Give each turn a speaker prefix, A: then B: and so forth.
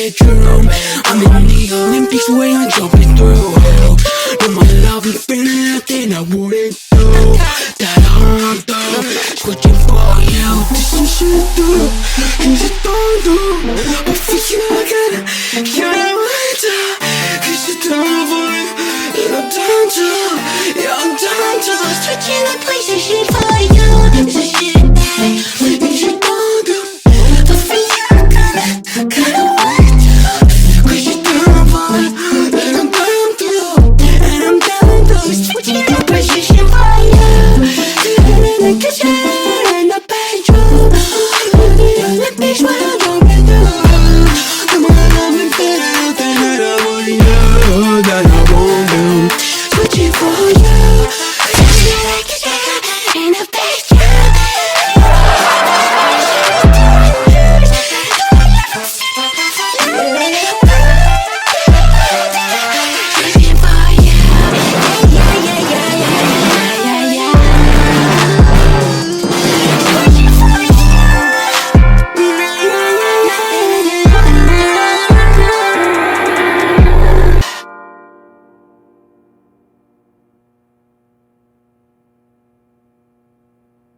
A: bedroom. I'm in the Olympics where I'm jumping through hoops. No more love and feeling nothing I wouldn't do. That I'm through, switching for you. This some shit through, things I don't do. But for you I gotta wait till, 'cause you're down for me, and I'm down to, yeah I'm down to.
B: Switching the places, shit for you. This is shit that we
A: Things you don't do.
B: but for you I gotta wait till,
A: 'Cause you're down for me, and I'm down to, and I'm down to.
B: switching the places, shit for you.
A: In the kitchen, in the bedroom, in the Olympics where